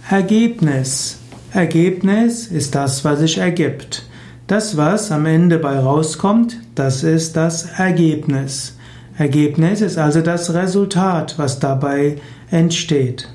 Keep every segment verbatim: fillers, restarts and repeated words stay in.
Ergebnis. Ergebnis ist das, was sich ergibt. Das, was am Ende bei rauskommt, das ist das Ergebnis. Ergebnis ist also das Resultat, was dabei entsteht.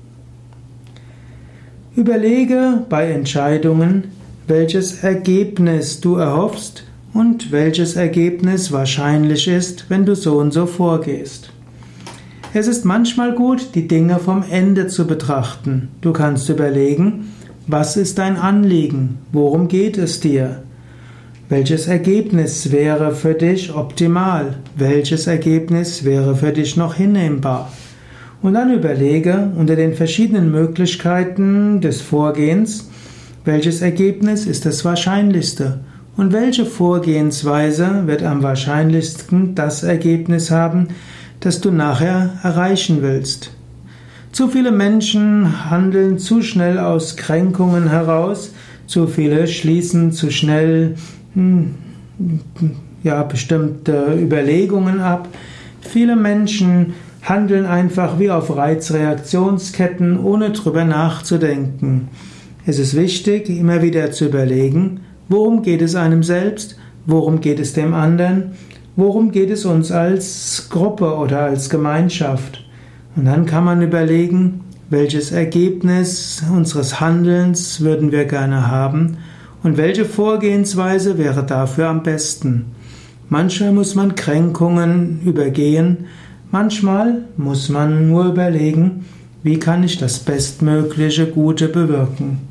Überlege bei Entscheidungen, welches Ergebnis du erhoffst und welches Ergebnis wahrscheinlich ist, wenn du so und so vorgehst. Es ist manchmal gut, die Dinge vom Ende zu betrachten. Du kannst überlegen, was ist dein Anliegen? Worum geht es dir? Welches Ergebnis wäre für dich optimal? Welches Ergebnis wäre für dich noch hinnehmbar? Und dann überlege unter den verschiedenen Möglichkeiten des Vorgehens, welches Ergebnis ist das wahrscheinlichste und welche Vorgehensweise wird am wahrscheinlichsten das Ergebnis haben, das du nachher erreichen willst. Zu viele Menschen handeln zu schnell aus Kränkungen heraus, zu viele schließen zu schnell hm, ja, bestimmte Überlegungen ab. Viele Menschen handeln einfach wie auf Reizreaktionsketten, ohne drüber nachzudenken. Es ist wichtig, immer wieder zu überlegen, worum geht es einem selbst, worum geht es dem anderen, worum geht es uns als Gruppe oder als Gemeinschaft. Und dann kann man überlegen, welches Ergebnis unseres Handelns würden wir gerne haben und welche Vorgehensweise wäre dafür am besten. Manchmal muss man Kränkungen übergehen, manchmal muss man nur überlegen, wie kann ich das bestmögliche Gute bewirken.